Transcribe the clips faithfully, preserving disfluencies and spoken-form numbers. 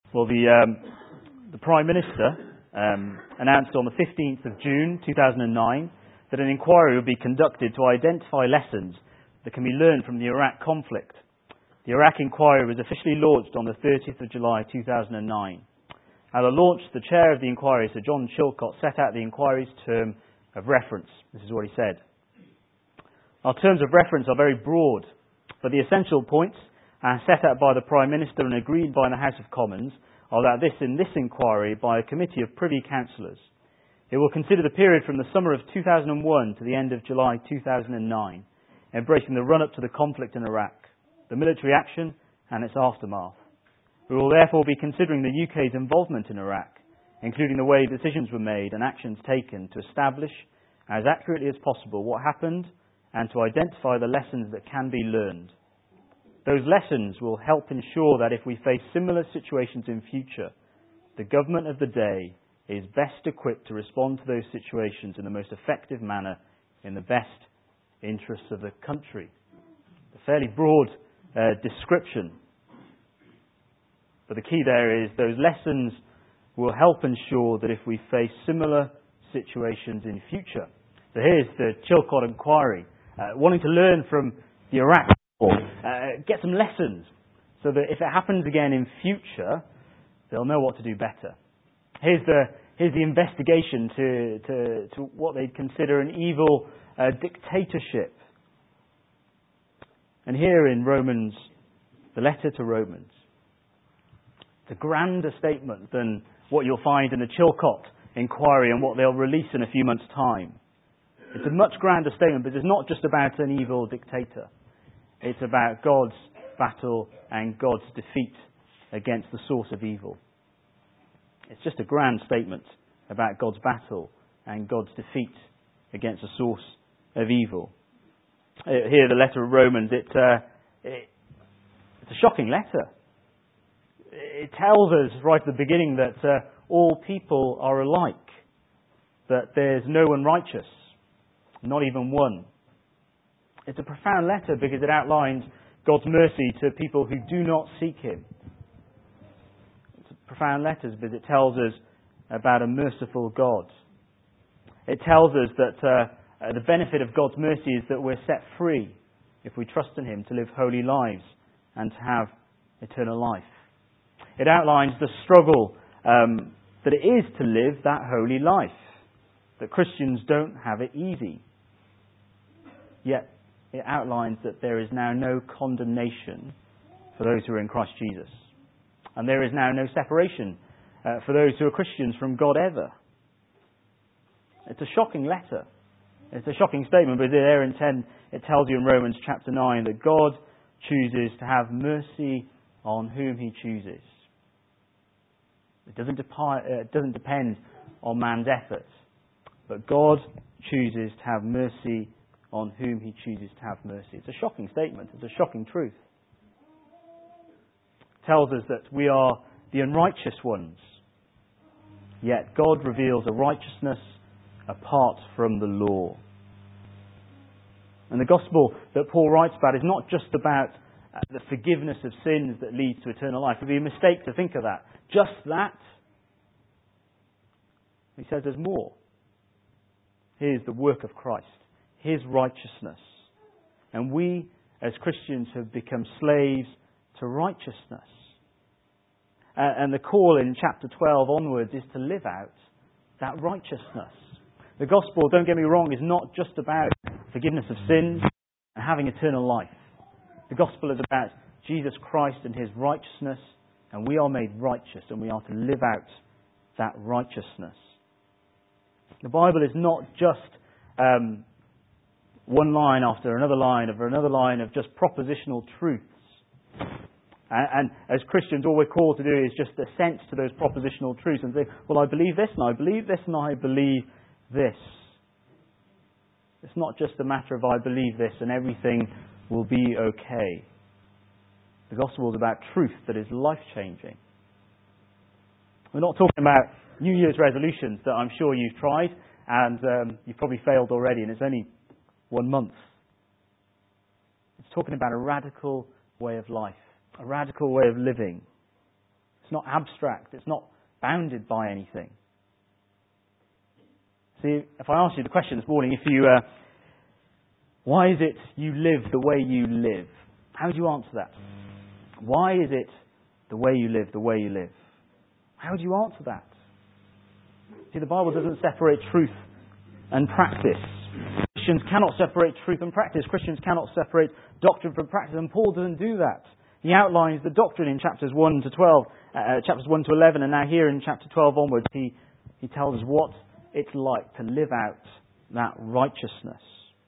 Well, the um, the Prime Minister um, announced on the fifteenth of June two thousand nine that an inquiry would be conducted to identify lessons that can be learned from the Iraq conflict. The Iraq inquiry was officially launched on the thirtieth of July two thousand nine. At the launch, the chair of the inquiry, Sir John Chilcot, set out the inquiry's term of reference. This is what he said. Our terms of reference are very broad, but the essential points as set out by the Prime Minister and agreed by the House of Commons are that this in this inquiry by a committee of Privy Councillors. It will consider the period from the summer of two thousand one to the end of July two thousand nine, embracing the run-up to the conflict in Iraq, the military action and its aftermath. We will therefore be considering the U K's involvement in Iraq, including the way decisions were made and actions taken to establish as accurately as possible what happened and to identify the lessons that can be learned. Those lessons will help ensure that if we face similar situations in future, the government of the day is best equipped to respond to those situations in the most effective manner in the best interests of the country. A fairly broad uh, description. But the key there is those lessons will help ensure that if we face similar situations in future. So here's the Chilcot inquiry, uh, wanting to learn from the Iraq war, uh, get some lessons so that if it happens again in future, they'll know what to do better. Here's the here's the investigation to to, to what they'd consider an evil uh, dictatorship. And here in Romans, the letter to Romans, it's a grander statement than what you'll find in the Chilcot inquiry and what they'll release in a few months' time. It's a much grander statement, but it's not just about an evil dictator. It's about God's battle and God's defeat against the source of evil. It's just a grand statement about God's battle and God's defeat against the source of evil. Here, the letter of Romans, it, uh, it, it's a shocking letter. It tells us right at the beginning that uh, all people are alike, that there's no one righteous, not even one. It's a profound letter because it outlines God's mercy to people who do not seek Him. It's a profound letter because it tells us about a merciful God. It tells us that uh, uh, the benefit of God's mercy is that we're set free if we trust in Him to live holy lives and to have eternal life. It outlines the struggle um, that it is to live that holy life, that Christians don't have it easy. Yet it outlines that there is now no condemnation for those who are in Christ Jesus. And there is now no separation uh, for those who are Christians from God ever. It's a shocking letter. It's a shocking statement, but there in ten, it tells you in Romans chapter nine that God chooses to have mercy on whom He chooses. It doesn't, depi- uh, it doesn't depend on man's effort, but God chooses to have mercy on whom He chooses to have mercy. It's a shocking statement. It's a shocking truth. It tells us that we are the unrighteous ones, yet God reveals a righteousness apart from the law. And the gospel that Paul writes about is not just about uh, the forgiveness of sins that leads to eternal life. It would be a mistake to think of that. Just that. He says there's more. Here's the work of Christ. His righteousness. And we, as Christians, have become slaves to righteousness. Uh, and the call in chapter twelve onwards is to live out that righteousness. The gospel, don't get me wrong, is not just about forgiveness of sins and having eternal life. The gospel is about Jesus Christ and His righteousness, and we are made righteous, and we are to live out that righteousness. The Bible is not just um, one line after another line after another line of just propositional truths. And, and as Christians, all we're called to do is just assent to those propositional truths and say, well, I believe this, and I believe this, and I believe this. It's not just a matter of I believe this and everything will be okay. The gospel is about truth that is life-changing. We're not talking about New Year's resolutions that I'm sure you've tried and um, you've probably failed already, and it's only one month. It's talking about a radical way of life, a radical way of living. It's not abstract. It's not bounded by anything. See, if I ask you the question this morning, if you, uh, why is it you live the way you live? How would you answer that? Why is it the way you live the way you live? How would you answer that? See, the Bible doesn't separate truth and practice. Christians cannot separate truth and practice. Christians cannot separate doctrine from practice, and Paul doesn't do that. He outlines the doctrine in chapters one to twelve, uh, chapters one to eleven, and now here in chapter twelve onwards, he, he tells us what it's like to live out that righteousness.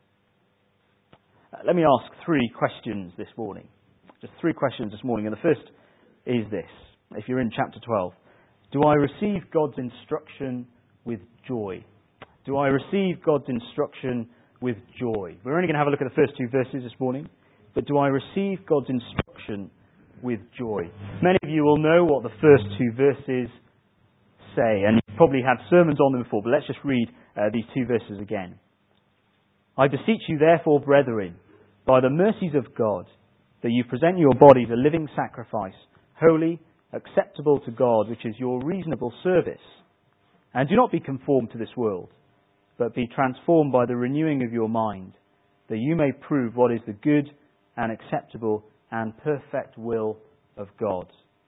Uh, let me ask three questions this morning. Just three questions this morning, and the first is this. If you're in chapter twelve, do I receive God's instruction with joy? Do I receive God's instruction with joy? We're only going to have a look at the first two verses this morning, but do I receive God's instruction with joy? Many of you will know what the first two verses say, and you've probably had sermons on them before, but let's just read uh, these two verses again. I beseech you therefore, brethren, by the mercies of God, that you present your bodies a living sacrifice, holy, acceptable to God, which is your reasonable service. And do not be conformed to this world, but be transformed by the renewing of your mind, that you may prove what is the good and acceptable and perfect will of God.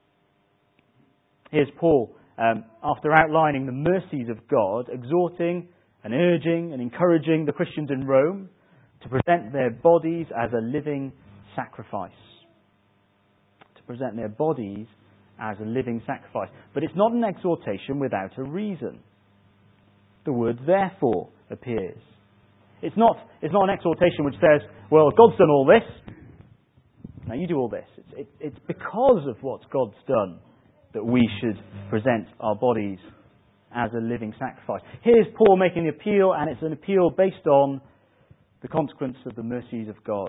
Here's Paul, um, after outlining the mercies of God, exhorting and urging and encouraging the Christians in Rome to present their bodies as a living sacrifice. To present their bodies as a living sacrifice. But it's not an exhortation without a reason. The word therefore appears. It's not, it's not an exhortation which says, well, God's done all this, now you do all this. It's, it, it's because of what God's done that we should present our bodies as a living sacrifice. Here's Paul making the appeal, and it's an appeal based on the consequence of the mercies of God.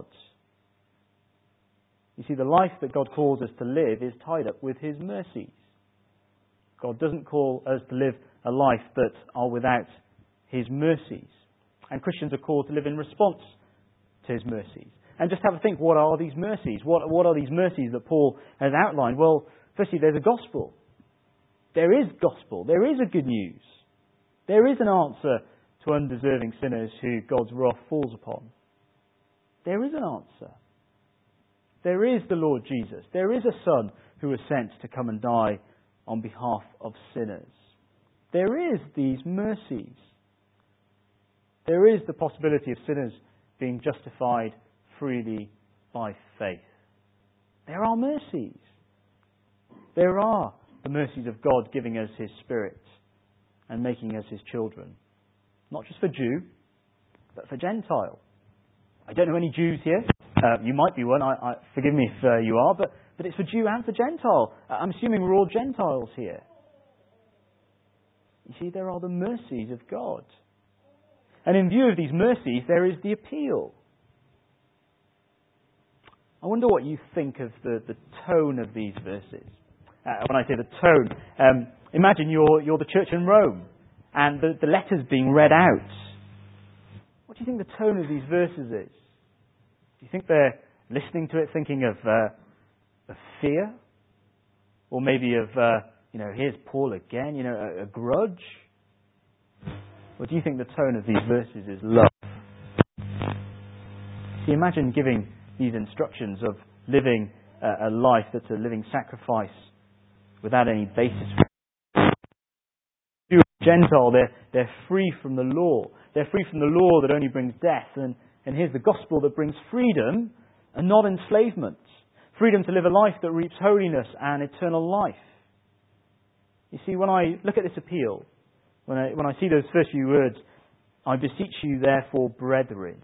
You see, the life that God calls us to live is tied up with His mercies. God doesn't call us to live a life that are without His mercies. And Christians are called to live in response to His mercies. And just have a think, what are these mercies? What, what are these mercies that Paul has outlined? Well, firstly, there's a gospel. There is gospel. There is a good news. There is an answer to undeserving sinners who God's wrath falls upon. There is an answer. There is the Lord Jesus. There is a Son who was sent to come and die on behalf of sinners. There is these mercies. There is the possibility of sinners being justified freely by faith. There are mercies. There are the mercies of God giving us His Spirit and making us His children. Not just for Jew, but for Gentile. I don't know any Jews here. Uh, you might be one. I, I, forgive me if uh, you are. But, but it's for Jew and for Gentile. Uh, I'm assuming we're all Gentiles here. You see, there are the mercies of God. And in view of these mercies, there is the appeal. I wonder what you think of the, the tone of these verses. Uh, when I say the tone, um, imagine you're, you're the church in Rome and the, the letter's being read out. What do you think the tone of these verses is? Do you think they're listening to it thinking of, uh, of fear? Or maybe of, uh, you know, here's Paul again, you know, a, a grudge? Or do you think the tone of these verses is love? See, imagine giving these instructions of living a, a life that's a living sacrifice without any basis. Jew and Gentile, they're, they're free from the law. They're free from the law that only brings death. And, and here's the gospel that brings freedom and not enslavement. Freedom to live a life that reaps holiness and eternal life. You see, when I look at this appeal, when I, when I see those first few words, I beseech you therefore, brethren.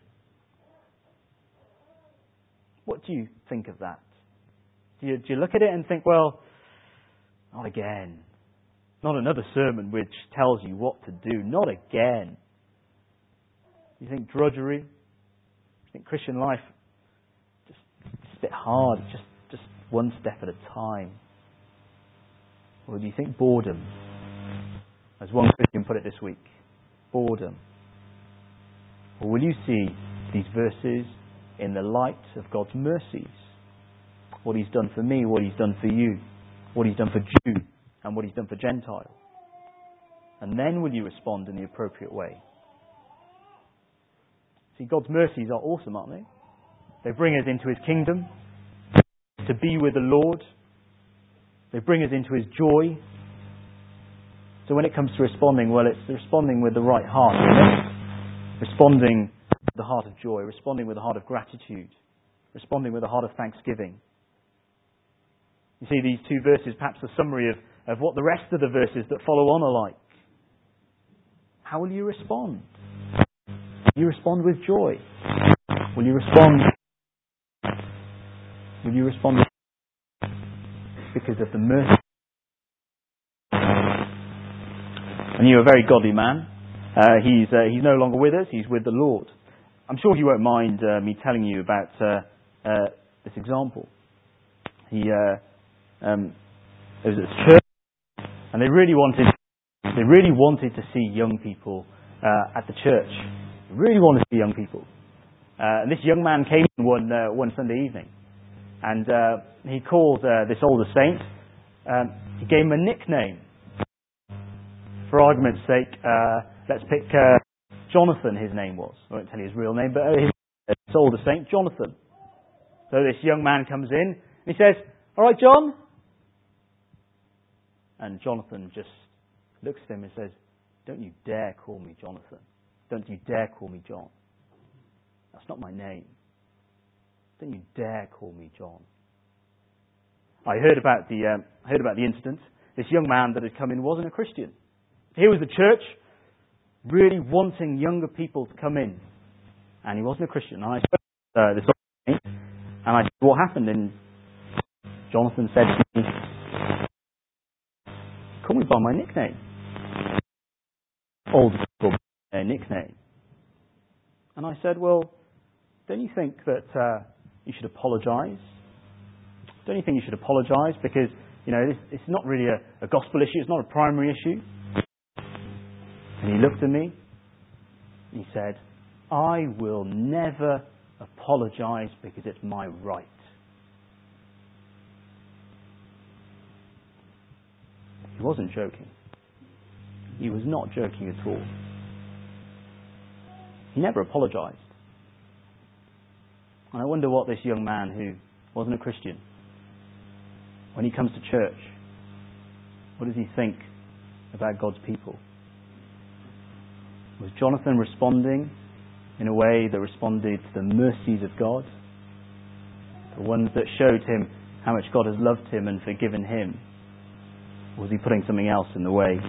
What do you think of that? Do you, do you look at it and think, well, not again. Not another sermon which tells you what to do. Not again. You think drudgery? You think Christian life just, just a bit hard, just, just one step at a time? Or do you think boredom? As one Christian put it this week, boredom. Or will you see these verses in the light of God's mercies? What He's done for me, what He's done for you. what He's done for Jew and what He's done for Gentile. And then will you respond in the appropriate way. See, God's mercies are awesome, aren't they? They bring us into His kingdom, to be with the Lord. They bring us into His joy. So when it comes to responding, well, it's responding with the right heart, isn't it? Responding with the heart of joy, responding with a heart of gratitude, responding with a heart of thanksgiving. You see, these two verses, perhaps a summary of, of what the rest of the verses that follow on are like. How will you respond? Will you respond with joy? Will you respond? Will you respond with because of the mercy? I knew a very godly man. Uh, he's uh, he's no longer with us. He's with the Lord. I'm sure he won't mind uh, me telling you about uh, uh, this example. He uh, um, was at church, and they really wanted they really wanted to see young people uh, at the church. They really wanted to see young people. Uh, and this young man came in one uh, one Sunday evening, and uh, he called uh, this older saint. Um, he gave him a nickname. For argument's sake, uh, let's pick uh, Jonathan, his name was. I won't tell you his real name, but his, his older saint, Jonathan. So this young man comes in, and he says, "All right, John." And Jonathan just looks at him and says, "Don't you dare call me Jonathan. Don't you dare call me John. That's not my name. Don't you dare call me John." I heard about the um, heard about the incident. This young man that had come in wasn't a Christian. Here was the church really wanting younger people to come in, and he wasn't a Christian. And I spoke to uh, this old saint, and I said, "What happened?" And Jonathan said to me, "Call me by my nickname." Old people, their nickname. And I said, "Well, don't you think that uh, you should apologise? Don't you think you should apologise? Because, you know, this, it's not really a, a gospel issue. It's not a primary issue." And he looked at me and he said, "I will never apologise because it's my right." He wasn't joking. He was not joking at all. He never apologised. And I wonder what this young man who wasn't a Christian, when he comes to church, what does he think about God's people? Was Jonathan responding in a way that responded to the mercies of God? The ones that showed him how much God has loved him and forgiven him? Or was he putting something else in the way?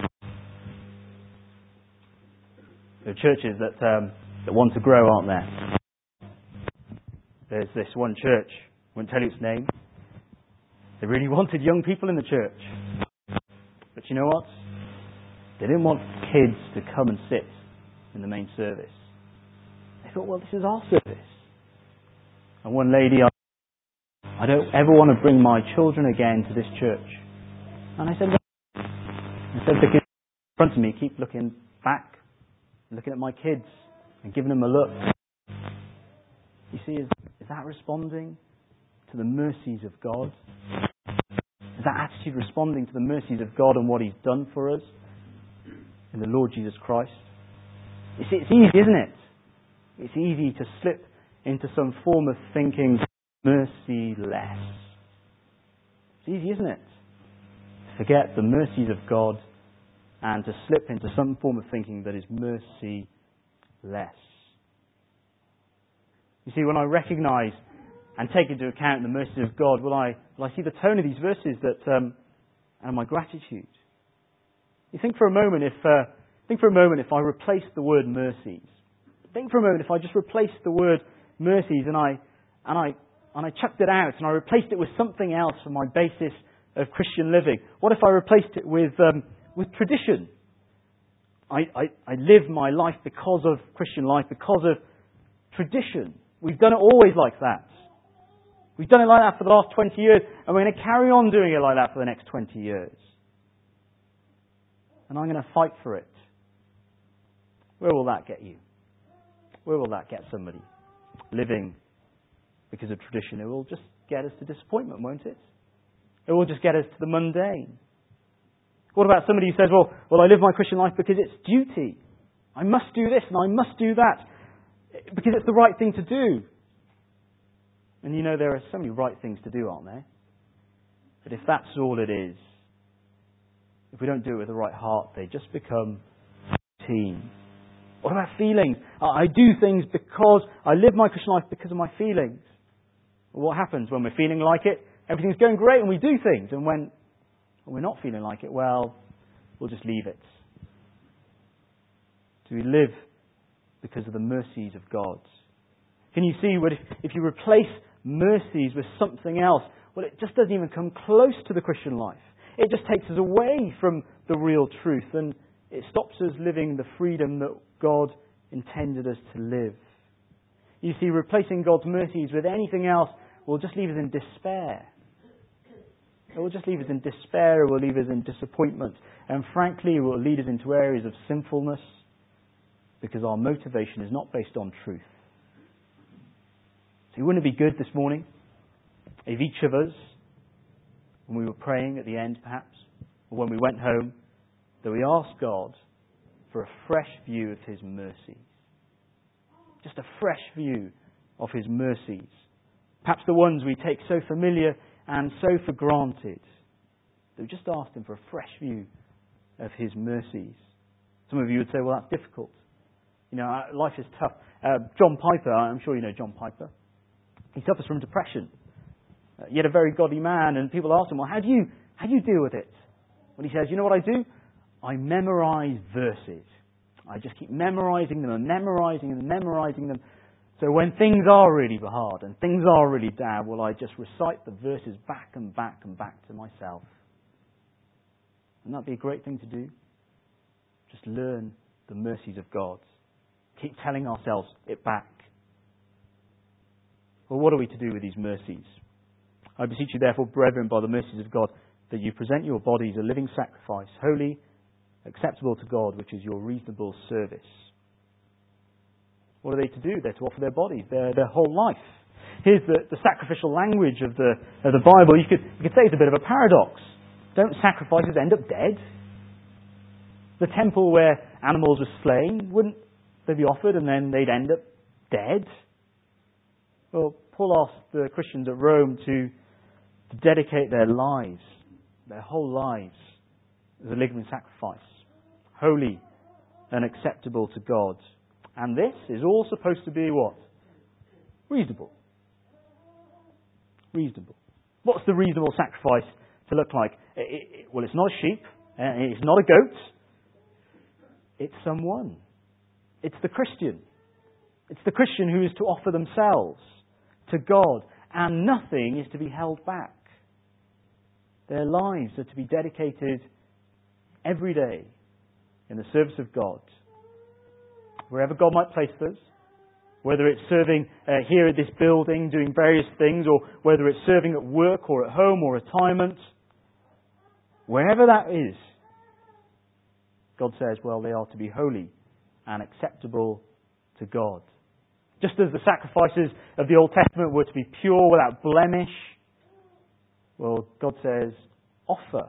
There are churches that, um, that want to grow, aren't there? There's this one church, I won't tell you its name. They really wanted young people in the church. But you know what? They didn't want kids to come and sit in the main service. They thought, well, this is our service. And one lady, I don't ever want to bring my children again to this church. And I said, well, I said, because in front of me, keep looking back, looking at my kids and giving them a look. You see, is, is that responding to the mercies of God? Is that attitude responding to the mercies of God and what He's done for us in the Lord Jesus Christ? You see, it's easy, isn't it? It's easy to slip into some form of thinking merciless. It's easy, isn't it? To forget the mercies of God and to slip into some form of thinking that is merciless. You see, when I recognise and take into account the mercies of God, will I, will I see the tone of these verses that um, and my gratitude? You think for a moment if uh, think for a moment if I replace the word mercies. Think for a moment if I just replaced the word mercies and I and I and I chucked it out and I replaced it with something else for my basis of Christian living. What if I replaced it with um, with tradition? I, I, I live my life because of Christian life, because of tradition. We've done it always like that. We've done it like that for the last twenty years, and we're going to carry on doing it like that for the next twenty years. And I'm going to fight for it. Where will that get you? Where will that get somebody? Living because of tradition. It will just get us to disappointment, won't it? It will just get us to the mundane. What about somebody who says, well, well, I live my Christian life because it's duty. I must do this and I must do that because it's the right thing to do. And you know, there are so many right things to do, aren't there? But if that's all it is, if we don't do it with the right heart, they just become routine. What about feelings? I do things because I live my Christian life because of my feelings. Well, what happens when we're feeling like it? Everything's going great and we do things. And when we're not feeling like it, well, we'll just leave it. Do we live because of the mercies of God? Can you see what if, if you replace mercies with something else, well, it just doesn't even come close to the Christian life. It just takes us away from the real truth, and it stops us living the freedom that God intended us to live. You see, replacing God's mercies with anything else will just leave us in despair. It will just leave us in despair, it will leave us in disappointment, and frankly, it will lead us into areas of sinfulness because our motivation is not based on truth. So wouldn't it be good this morning if each of us, when we were praying at the end perhaps, or when we went home, that we asked God for a fresh view of His mercies. Just a fresh view of His mercies. Perhaps the ones we take so familiar and so for granted. That we just asked Him for a fresh view of His mercies. Some of you would say, well, that's difficult. You know, life is tough. Uh, John Piper, I'm sure you know John Piper. He suffers from depression. Uh, yet a very godly man, and people ask him, well, how do you how do you deal with it? Well, he says, you know what I do? I memorize verses. I just keep memorizing them and memorizing them and memorizing them. So when things are really hard and things are really down, well, I just recite the verses back and back and back to myself. Wouldn't that be a great thing to do? Just learn the mercies of God. Keep telling ourselves it back. Well, what are we to do with these mercies? I beseech you, therefore, brethren, by the mercies of God, that you present your bodies a living sacrifice, holy, acceptable to God, which is your reasonable service. What are they to do? They're to offer their bodies, their, their whole life. Here's the, the sacrificial language of the, of the Bible. You could, you could say it's a bit of a paradox. Don't sacrifices end up dead? The temple where animals were slain, wouldn't they be offered and then they'd end up dead? Well, Paul asked the Christians at Rome to, to dedicate their lives, their whole lives, as a living sacrifice, holy and acceptable to God. And this is all supposed to be what? Reasonable. Reasonable. What's the reasonable sacrifice to look like? It, it, well, it's not a sheep. Uh, it's not a goat. It's someone. It's the Christian. It's the Christian who is to offer themselves to God, and nothing is to be held back. Their lives are to be dedicated every day in the service of God. Wherever God might place us, whether it's serving uh, here at this building, doing various things, or whether it's serving at work or at home or retirement, wherever that is, God says, well, they are to be holy and acceptable to God. Just as the sacrifices of the Old Testament were to be pure, without blemish, well, God says, offer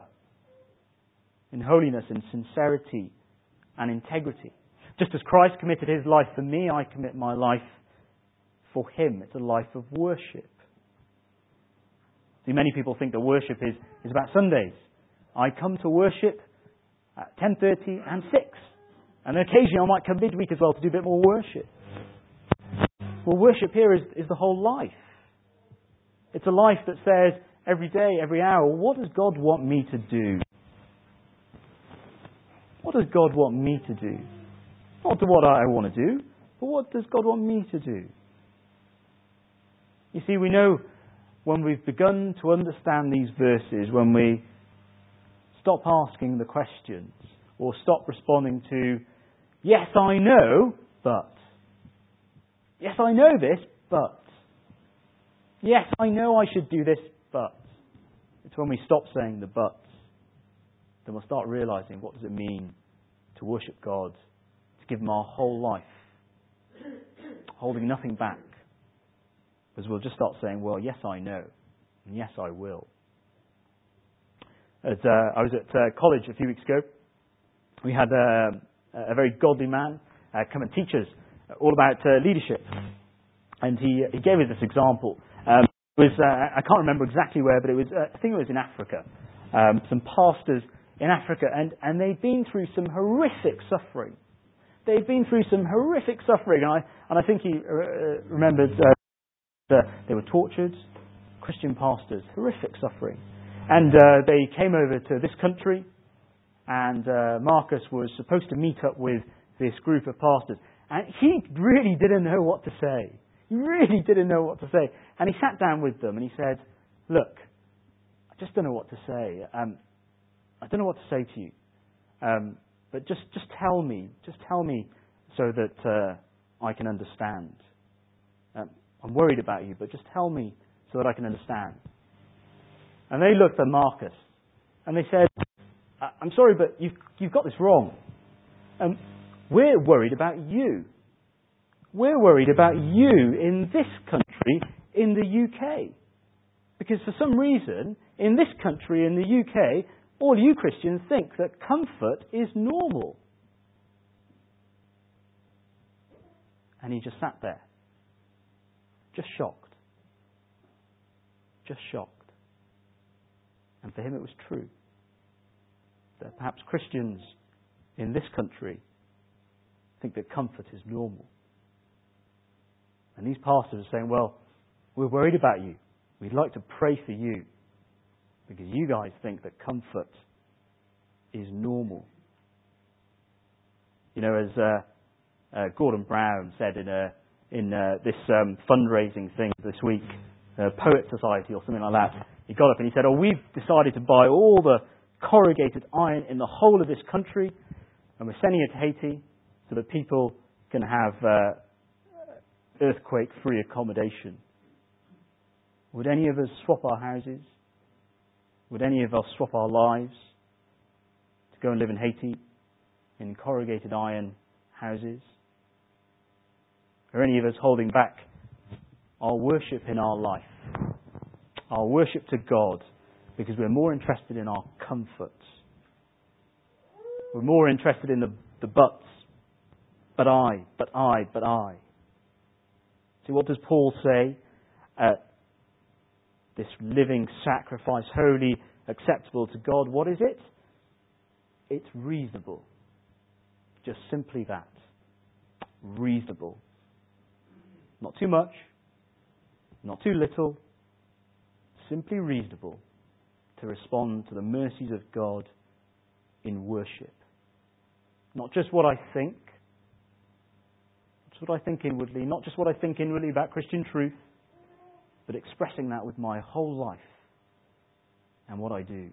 in holiness and sincerity and integrity. Just as Christ committed His life for me, I commit my life for Him. It's a life of worship. See, many people think that worship is, is about Sundays. I come to worship at ten thirty and six. And occasionally I might come midweek as well to do a bit more worship. Well, worship here is, is the whole life. It's a life that says every day, every hour, what does God want me to do? What does God want me to do? Not to what I want to do, but what does God want me to do? You see, we know when we've begun to understand these verses, when we stop asking the questions or stop responding to, yes, I know, but. Yes, I know this, but. Yes, I know I should do this, but. It's when we stop saying the buts, then we'll start realizing what does it mean to worship God, to give Him our whole life, holding nothing back. Because we'll just start saying, well, yes, I know, and yes, I will. As, uh, I was at uh, college a few weeks ago. We had uh, a very godly man uh, come and teach us all about uh, leadership. And he, he gave us this example. Um, it was, uh, I can't remember exactly where, but it was, uh, I think it was in Africa. Um, some pastors in Africa, and, and they'd been through some horrific suffering. They'd been through some horrific suffering, and I, and I think he uh, remembered uh, that they were tortured, Christian pastors, horrific suffering. And uh, they came over to this country, and uh, Marcus was supposed to meet up with this group of pastors. And he really didn't know what to say. He really didn't know what to say. And he sat down with them and he said, look, I just don't know what to say. Um, I don't know what to say to you. Um, but just, just tell me. Just tell me so that uh, I can understand. Um, I'm worried about you, but just tell me so that I can understand. And they looked at Marcus and they said, I'm sorry, but you've, you've got this wrong. Um, we're worried about you. We're worried about you in this country, in the U K. Because for some reason, in this country, in the U K, all you Christians think that comfort is normal. And he just sat there, just shocked. Just shocked. And for him it was true. That perhaps Christians in this country think that comfort is normal. And these pastors are saying, well, we're worried about you. We'd like to pray for you because you guys think that comfort is normal. You know, as uh, uh, Gordon Brown said in, a, in uh, this um, fundraising thing this week, uh, Poet Society or something like that, he got up and he said, oh, we've decided to buy all the corrugated iron in the whole of this country and we're sending it to Haiti so that people can have uh, earthquake-free accommodation. Would any of us swap our houses? Would any of us swap our lives to go and live in Haiti in corrugated iron houses? Are any of us holding back our worship in our life, our worship to God, because we're more interested in our comforts? We're more interested in the, the buts. But I, but I, but I. See, what does Paul say? Uh, this living sacrifice, holy, acceptable to God. What is it? It's reasonable. Just simply that. Reasonable. Not too much. Not too little. Simply reasonable to respond to the mercies of God in worship. Not just what I think. Not just what I think inwardly. Not just what I think inwardly about Christian truth. But expressing that with my whole life and what I do.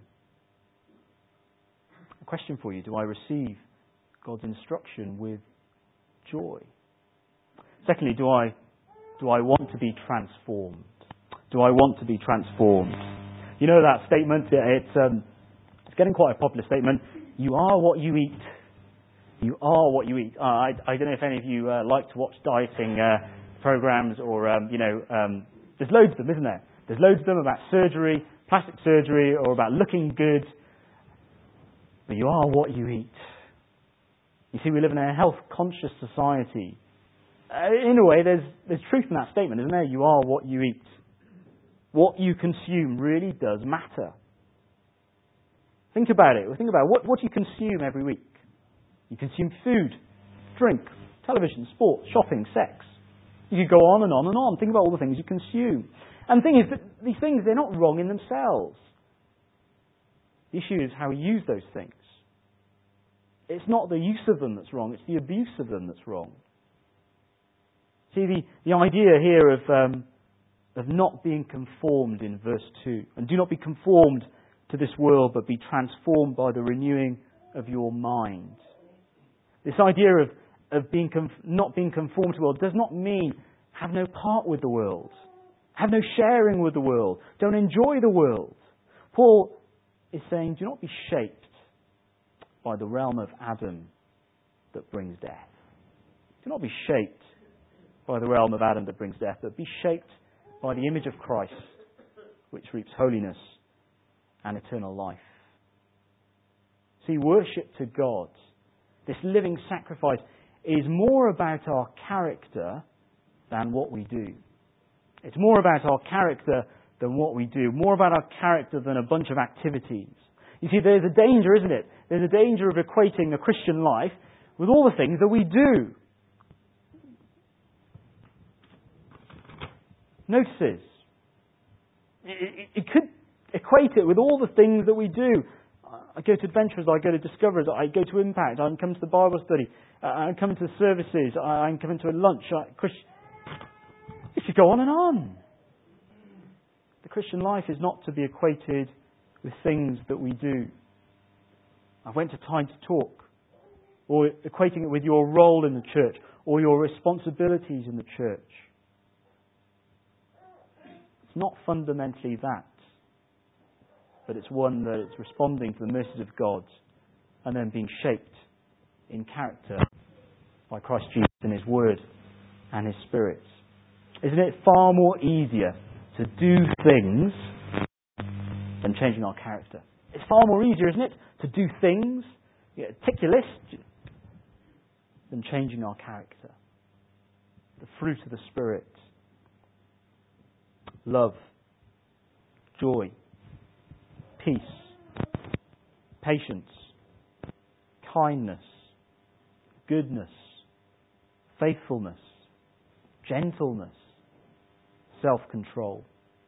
A question for you. Do I receive God's instruction with joy? Secondly, do I, do I want to be transformed? Do I want to be transformed? You know that statement? It's, um, it's getting quite a popular statement. You are what you eat. You are what you eat. Uh, I, I don't know if any of you uh, like to watch dieting uh, programs or, um, you know, um, there's loads of them, isn't there? There's loads of them about surgery, plastic surgery, or about looking good. But you are what you eat. You see, we live in a health-conscious society. Uh, in a way, there's, there's truth in that statement, isn't there? You are what you eat. What you consume really does matter. Think about it. Think about it. What, what do you consume every week? You consume food, drink, television, sport, shopping, sex. You could go on and on and on. Think about all the things you consume. And the thing is that these things, they're not wrong in themselves. The issue is how we use those things. It's not the use of them that's wrong, it's the abuse of them that's wrong. See, the, the idea here of, um, of not being conformed in verse two. And do not be conformed to this world, but be transformed by the renewing of your mind. This idea of of being conf- not being conformed to the world does not mean have no part with the world. Have no sharing with the world. Don't enjoy the world. Paul is saying, do not be shaped by the realm of Adam that brings death. Do not be shaped by the realm of Adam that brings death, but be shaped by the image of Christ, which reaps holiness and eternal life. see, worship to God, this living sacrifice, is more about our character than what we do. It's more about our character than what we do. More about our character than a bunch of activities. You see, there's a danger, isn't it? There's a danger of equating a Christian life with all the things that we do. Notice this. It, it, it could equate it with all the things that we do. I go to Adventurers, I go to Discoverers, I go to Impact, I come to the Bible study, I come to the services, I come to a lunch. I, Christ, it should go on and on. The Christian life is not to be equated with things that we do. I went to Time to Talk, or equating it with your role in the church, or your responsibilities in the church. It's not fundamentally that, but it's one that it's responding to the mercies of God and then being shaped in character by Christ Jesus and His Word and His Spirit. Isn't it far more easier to do things than changing our character? It's far more easier, isn't it, to do things, you know, tick your list, than changing our character. The fruit of the Spirit. Love, joy, peace, patience, kindness, goodness, faithfulness, gentleness, self-control.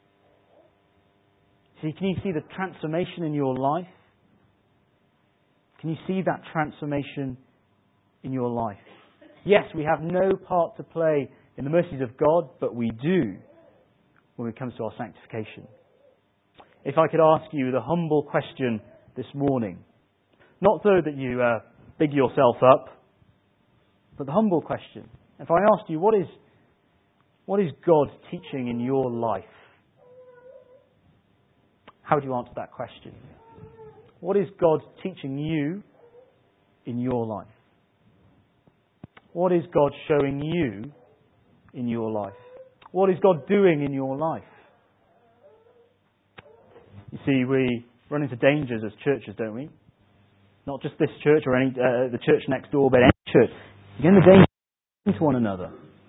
See, can you see the transformation in your life? Can you see that transformation in your life? Yes, we have no part to play in the mercies of God, but we do when it comes to our sanctification. If I could ask you the humble question this morning, not so that you uh, big yourself up, but the humble question. If I asked you, what is what is God teaching in your life? How would you answer that question? What is God teaching you in your life? What is God showing you in your life? What is God doing in your life? You see, we run into dangers as churches, don't we? Not just this church or any uh, the church next door, but any church. You get in the danger to one another.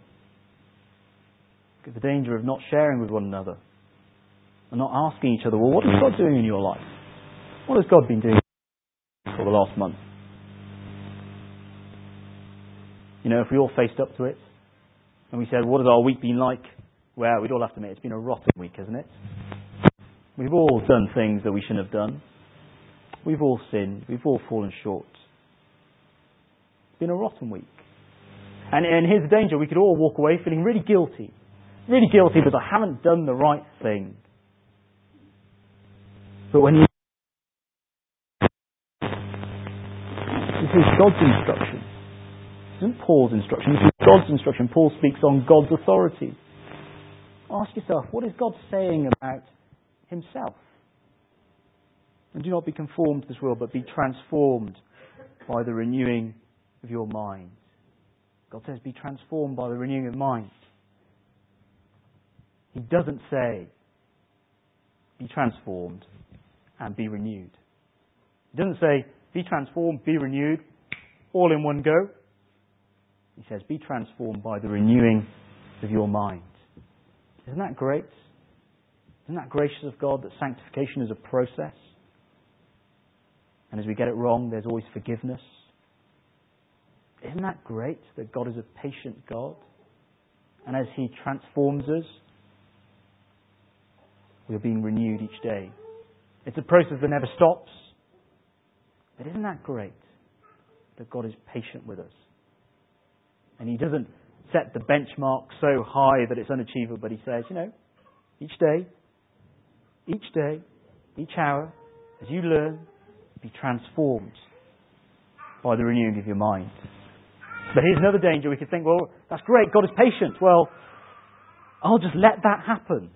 You get the danger of not sharing with one another. And not asking each other, well, what is God doing in your life? What has God been doing for the last month? You know, if we all faced up to it, and we said, what has our week been like? Well, we'd all have to admit, it's been a rotten week, hasn't it? We've all done things that we shouldn't have done. We've all sinned. We've all fallen short. It's been a rotten week. And, and here's the danger. We could all walk away feeling really guilty. Really guilty because I haven't done the right thing. But when you... This is God's instruction. This isn't Paul's instruction. This is God's instruction. Paul speaks on God's authority. Ask yourself, what is God saying about Himself? And do not be conformed to this world, but be transformed by the renewing of your mind. God says, be transformed by the renewing of mind. He doesn't say, be transformed and be renewed. He doesn't say, be transformed, be renewed, all in one go. He says, be transformed by the renewing of your mind. Isn't that great? Isn't that gracious of God that sanctification is a process? And as we get it wrong, there's always forgiveness. Isn't that great that God is a patient God? And as He transforms us, we are being renewed each day. It's a process that never stops. But isn't that great that God is patient with us? And He doesn't set the benchmark so high that it's unachievable, but He says, you know, each day, each day, each hour, as you learn, be transformed by the renewing of your mind. But here's another danger. We could think, well, that's great, God is patient. Well, I'll just let that happen.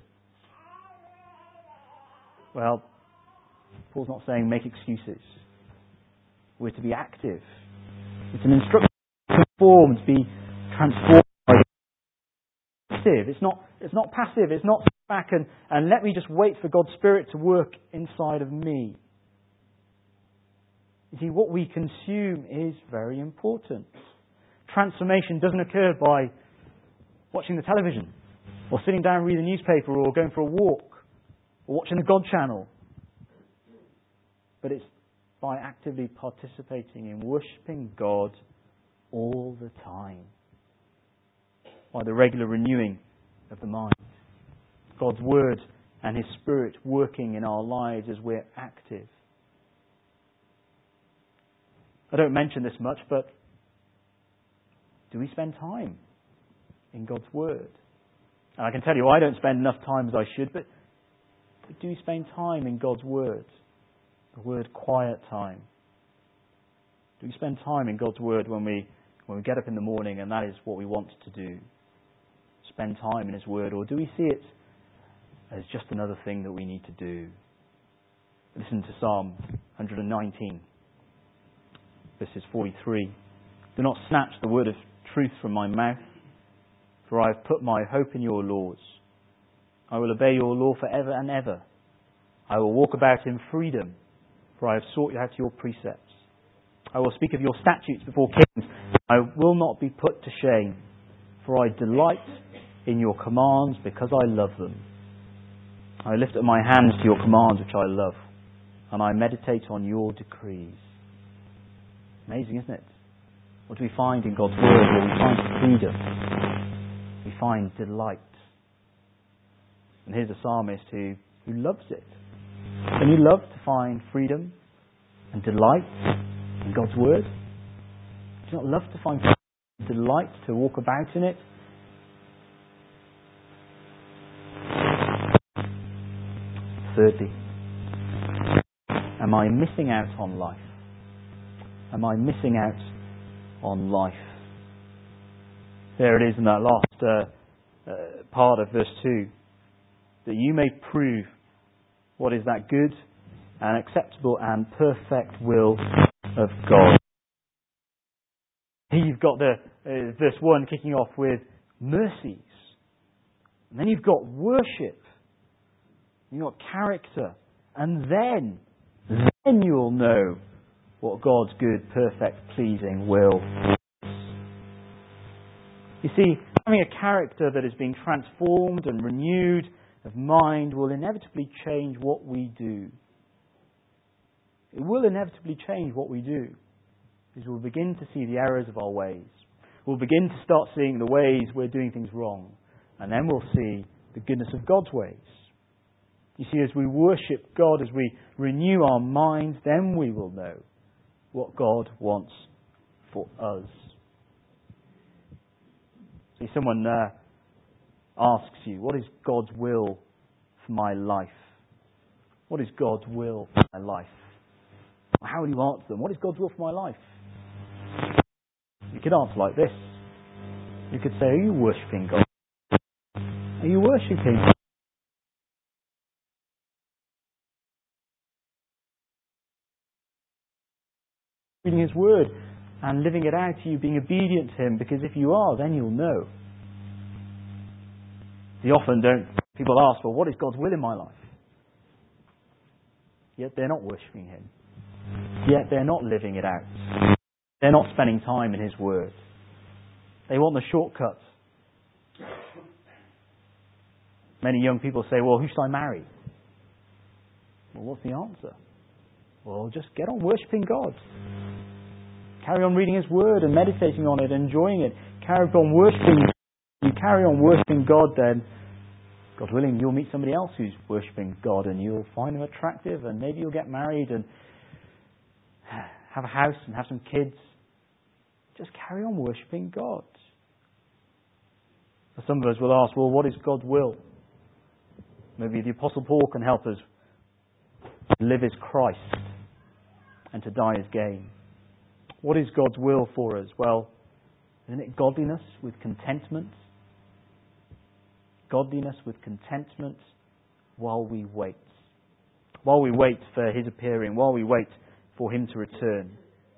Well, Paul's not saying make excuses. We're to be active. It's an instruction to transform, to be transformed. It's not, it's not passive. It's not sit back and, and let me just wait for God's Spirit to work inside of me. You see, what we consume is very important. Transformation doesn't occur by watching the television, or sitting down and reading the newspaper, or going for a walk, or watching the God channel. But it's by actively participating in worshipping God all the time. By the regular renewing of the mind. God's Word and His Spirit working in our lives as we're active. I don't mention this much, but do we spend time in God's Word? And I can tell you I don't spend enough time as I should, but, but do we spend time in God's Word? The word quiet time. Do we spend time in God's Word when we when we get up in the morning and that is what we want to do? Spend time in His Word, or do we see it as just another thing that we need to do? Listen to Psalm one nineteen, verses forty-three. Do not snatch the word of truth from my mouth, for I have put my hope in your laws. I will obey your law forever and ever. I will walk about in freedom, for I have sought out your precepts. I will speak of your statutes before kings. I will not be put to shame, for I delight in your commands because I love them. I lift up my hands to your commands which I love, and I meditate on your decrees. Amazing, isn't it? What do we find in God's Word? Well, we find freedom. We find delight. And here's a psalmist who, who loves it. Don't you love to find freedom and delight in God's Word? Do you not love to find delight to walk about in it? Thirdly, am I missing out on life? Am I missing out on life? There it is in that last uh, uh, part of verse two. That you may prove what is that good and acceptable and perfect will of God. Here you've got the uh, verse one kicking off with mercies. And then you've got worship. You've got character. And then, then you'll know what God's good, perfect, pleasing will is. You see, having a character that is being transformed and renewed of mind will inevitably change what we do. It will inevitably change what we do. Because we'll begin to see the errors of our ways. We'll begin to start seeing the ways we're doing things wrong. And then we'll see the goodness of God's ways. You see, as we worship God, as we renew our minds, then we will know what God wants for us. See, someone uh, asks you, what is God's will for my life? What is God's will for my life? How would you answer them? What is God's will for my life? You could answer like this. You could say, are you worshipping God? Are you worshipping God? Reading His Word and living it out to you, being obedient to Him, because if you are, then you'll know. See, often don't people ask, well, what is God's will in my life? Yet they're not worshipping Him. Yet they're not living it out. They're not spending time in His Word. They want the shortcut. Many young people say, well, who shall I marry? Well, what's the answer? Well, just get on worshipping God. Carry on reading His Word and meditating on it, enjoying it. Carry on worshipping. You carry on worshipping God, then, God willing, you'll meet somebody else who's worshipping God and you'll find them attractive and maybe you'll get married and have a house and have some kids. Just carry on worshipping God. Some of us will ask, well, what is God's will? Maybe the Apostle Paul can help us. To live as Christ and to die as gain. What is God's will for us? Well, isn't it godliness with contentment? Godliness with contentment while we wait. While we wait for His appearing, while we wait for Him to return.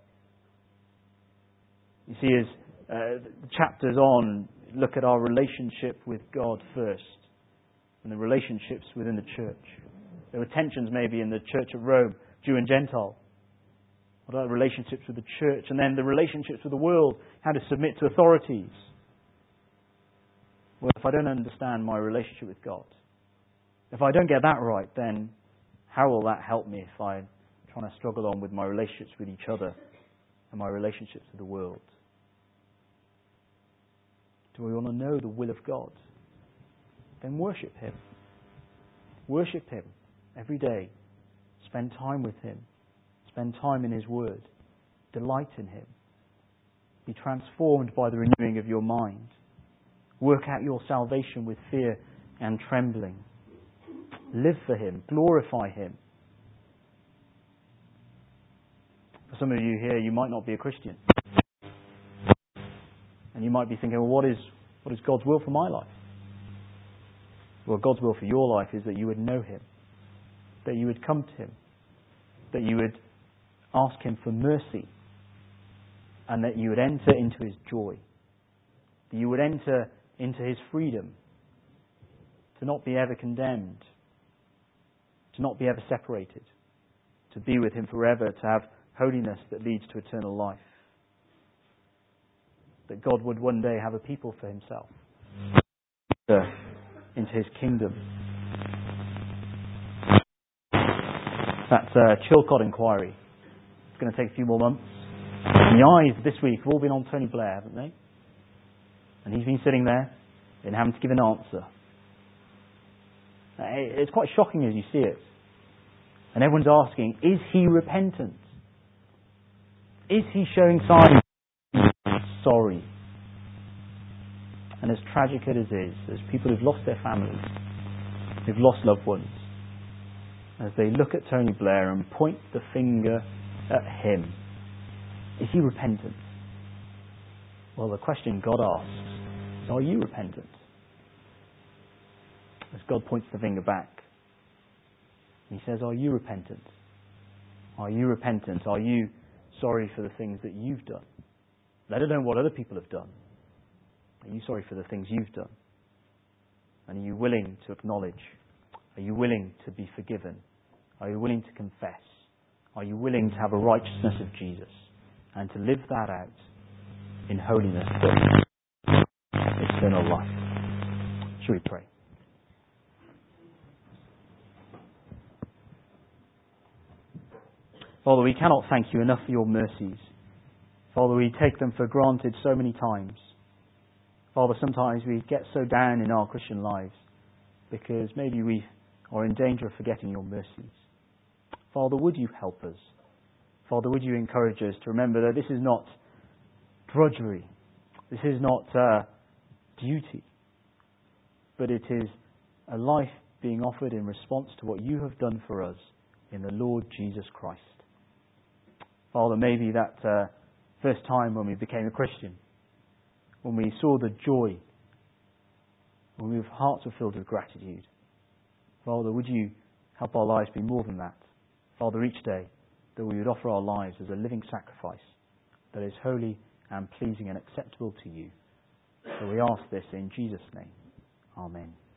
You see, as uh, the chapters on, look at our relationship with God first, and the relationships within the church. There were tensions maybe in the Church of Rome, Jew and Gentile. What about relationships with the church? And then the relationships with the world, how to submit to authorities. Well, if I don't understand my relationship with God, if I don't get that right, then how will that help me if I'm trying to struggle on with my relationships with each other and my relationships with the world? Do we want to know the will of God? Then worship Him. Worship Him every day. Spend time with Him. Spend time in His Word. Delight in Him. Be transformed by the renewing of your mind. Work out your salvation with fear and trembling. Live for Him. Glorify Him. For some of you here, you might not be a Christian. And you might be thinking, well, what is, what is God's will for my life? Well, God's will for your life is that you would know Him. That you would come to Him. That you would ask Him for mercy. And that you would enter into His joy. That you would enter into His freedom. To not be ever condemned. To not be ever separated. To be with Him forever. To have holiness that leads to eternal life. That God would one day have a people for Himself. Into His kingdom. That uh, Chilcot inquiry. It's going to take a few more months. And the eyes this week have all been on Tony Blair, haven't they? And he's been sitting there and having to give an answer. It's quite shocking as you see it. And everyone's asking, is he repentant? Is he showing signs of sorry? And as tragic as it is, there's people who've lost their families, who've lost loved ones, as they look at Tony Blair and point the finger at him. Is he repentant? Well, the question God asks is, are you repentant? As God points the finger back, He says, are you repentant? Are you repentant? Are you sorry for the things that you've done? Let alone what other people have done. Are you sorry for the things you've done? And are you willing to acknowledge? Are you willing to be forgiven? Are you willing to confess? Are you willing to have a righteousness of Jesus and to live that out in holiness for eternal life? Shall we pray? Father, we cannot thank you enough for your mercies. Father, we take them for granted so many times. Father, sometimes we get so down in our Christian lives because maybe we are in danger of forgetting your mercies. Father, would you help us? Father, would you encourage us to remember that this is not drudgery. This is not uh, duty. But it is a life being offered in response to what you have done for us in the Lord Jesus Christ. Father, maybe that uh, first time when we became a Christian, when we saw the joy, when our hearts were filled with gratitude. Father, would you help our lives be more than that? Father, each day that we would offer our lives as a living sacrifice that is holy and pleasing and acceptable to you. So we ask this in Jesus' name. Amen.